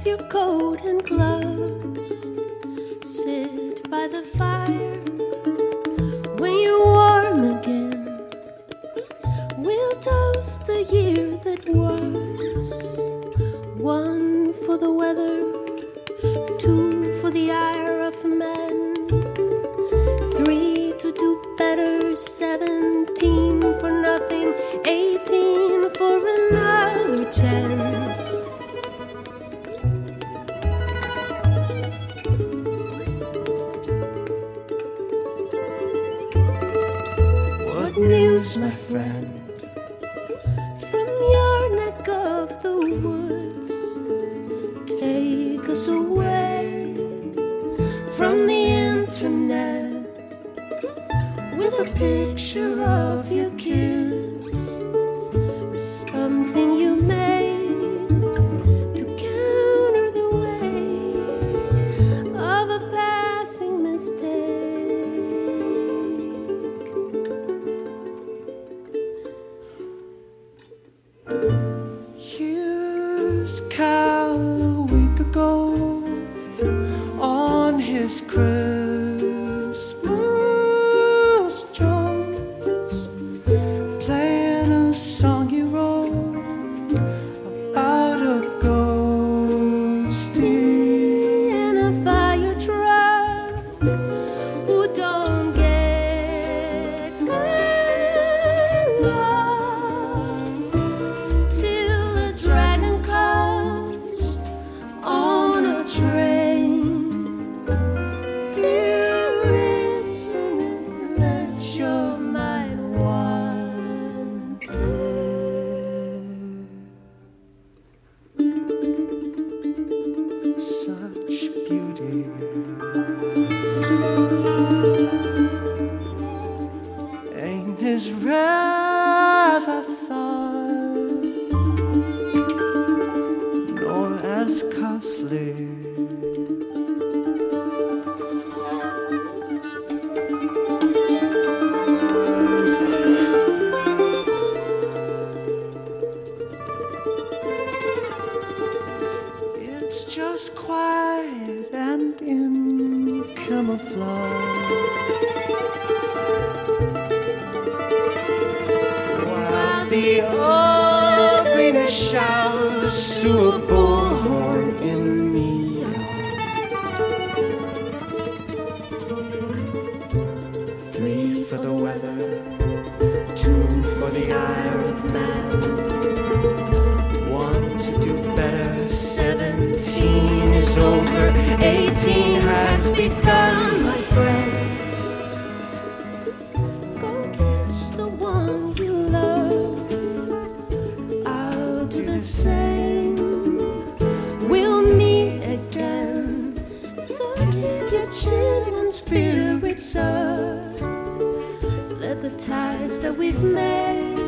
your coat and gloves. Sit by the fire when you're warm again. We'll toast the year that was. One for the weather, two for the ire of men, three to do better, 17 for nothing, 18 for another chance. What news, my friend, from your neck of the woods? Take us away from the internet with a picture of your kids, something you made to counter the weight of a passing mistake. Here's Cal a week ago on his Christmas Jones, playing a song he wrote about a ghostie in a fire truck who don't get mellow till a dragon comes on a train. Dear listener, let your mind wander. Such beauty ain't as rare as I thought, nor as costly. It's just quiet and in camouflage, while the ugliness shouts to a bullhorn in me. Three for the weather, two for the ire of man, one to do better, 17 is over, 18 has begun, my friend. Go kiss the one you love, I'll do the same. We'll meet again, so keep your chin and spirits up. Let the ties that we've made